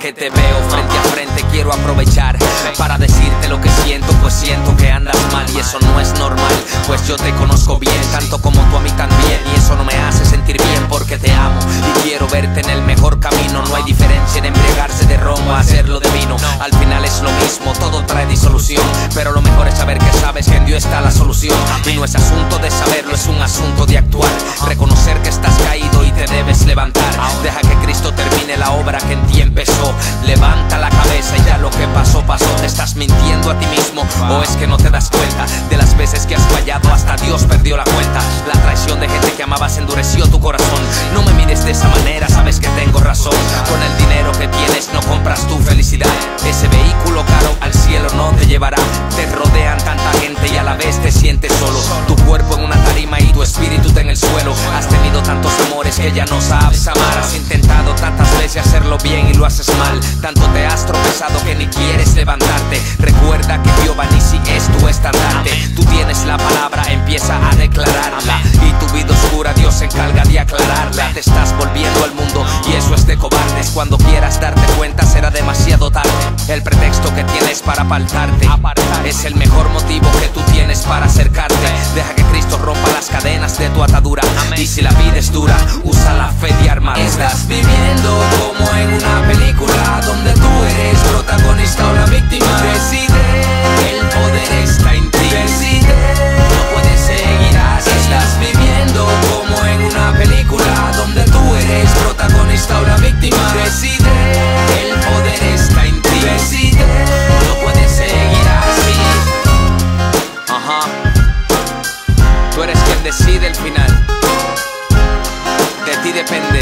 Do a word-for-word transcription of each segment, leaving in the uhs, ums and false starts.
que te veo frente a frente quiero aprovechar para decirte lo que siento, pues siento que andas mal y eso no es normal, pues yo te conozco bien, tanto como tú a mí también, y eso no me hace sentir bien porque te amo y quiero verte en el mejor camino. No hay diferencia en embriagarse de ron o hacerlo de vino, al final es lo mismo, todo trae disolución, pero lo mejor es saber que sabes que en Dios está la solución, y no es asunto de saberlo, es un asunto de actuar, reconocer que estás caído y te debes levantar, deja que Cristo termine la obra que en ti empezó, levanta la cabeza y ya lo que pasó, pasó. ¿Te estás mintiendo a ti mismo o es que no te das cuenta de las veces que has fallado? Hasta Dios perdió la cuenta, la traición de gente que amabas endureció tu corazón. No me mires de esa manera, sabes que tengo razón, con el dinero que tienes no compras tu felicidad, ese vehículo caro al cielo no te llevará, te rodean tanta gente y a la vez te sientes solo, tu cuerpo en una tarima y tu espíritu en el suelo, has tenido tantos amores que ya no sabes amar, has intentado tantas veces hacerlo bien y lo haces mal, tanto te has tropezado que ni quieres levantarte. Recuerda que Jehová Nisi es tu estandarte, tú tienes la palabra, empieza a declararla, y tu vida oscura Dios se encarga de aclararla. Te estás volviendo al mundo y eso es de cobardes, cuando quieras darte cuenta será demasiado tarde, el pretexto que tienes para apartarte es el mejor motivo que tú tienes para acercarte. Deja que Cristo rompa las cadenas de tu atadura, y si la vida es dura, usa la fe de armadura. Estás viviendo como en una película donde tú eres protagonista o la víctima. Decide, el poder está en ti. Decide, no puedes seguir así. Estás viviendo como en una película donde tú eres protagonista o la víctima. Decide, el poder está en ti. Decide, no puedes seguir así. Ajá. Tú eres quien decide el final. De ti depende.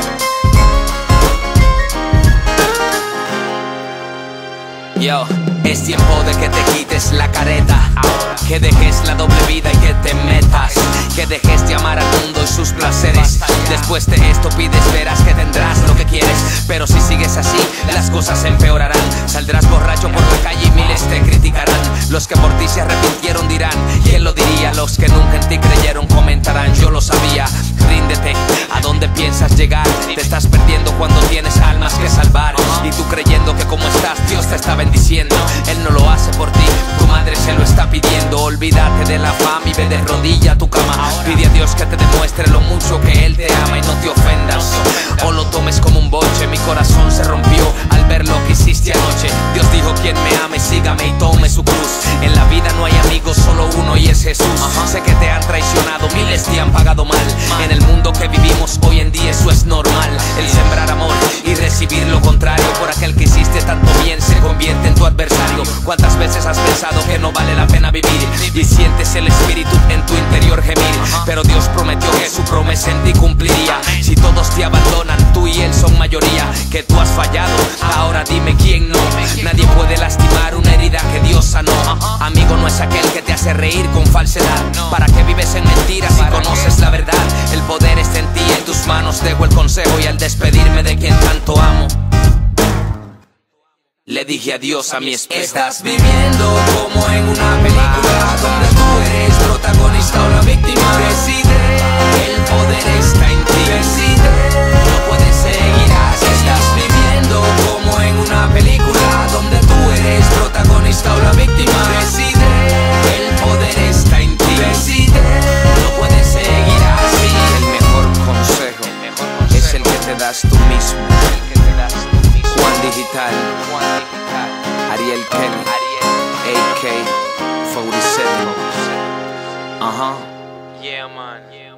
Yo, es tiempo de que te quites la careta, que dejes la doble vida y que te metas, que dejes de amar al mundo y sus placeres. Después de esto pides, verás que tendrás lo que quieres, pero si sigues así, las cosas empeorarán. Saldrás borracho por la calle y miles te criticarán. Los que por ti se arrepintieron dirán, ¿quién lo diría? Los que nunca en ti creyeron comentarán, yo lo sabía. Ríndete, ¿a dónde piensas llegar? Te estás perdiendo cuando tienes almas que salvar, y tú creyendo que como estás Dios te está bendiciendo. Él no lo hace por ti, tu madre se lo está pidiendo. Olvídate de la fama y ve de rodilla a tu cama. Pide a Dios que te demuestre lo mucho que Él te ama y no te ofendas, o lo tomes como un boche. Mi corazón se rompió al ver lo que hiciste anoche. Dios dijo, quien me ame, sígame y tome su cruz. En la vida no hay amigos, solo uno y es Jesús. Sé que te han traicionado, miles te han pagado mal. En el mundo que vivimos hoy en día eso es normal, el sembrar amor y recibir lo contrario. Por aquel que hiciste tanto bien se convierte en tu adversario. ¿Cuántas veces has pensado que no vale la pena vivir y sientes el espíritu en tu interior gemir? Pero Dios prometió que su promesa en ti cumpliría. Si todos te abandonan, tú y Él son mayoría. Que tú has fallado, ahora dime quién no. Nadie puede lastimar una herida que Dios sanó. Amigo no es aquel que te hace reír con falsedad. ¿Para qué vives en mentiras si conoces la verdad? El poder está en ti, en tus manos dejo el consejo, y al despedirme de quien tanto amo, le dije adiós a mi espejo. Estás viviendo como en una película donde tú eres protagonista o la víctima. Decide, el poder está en ti. Decide, no puedes seguir así. Estás viviendo como en una película donde tú eres protagonista o la víctima. Decide, el poder está en ti. Decide, no puedes seguir así. El mejor consejo es el que te das tú mismo. Juan Digital, Ariel Kelly, A K cuarenta y siete. Ajá. Yeah, man. Yeah, man.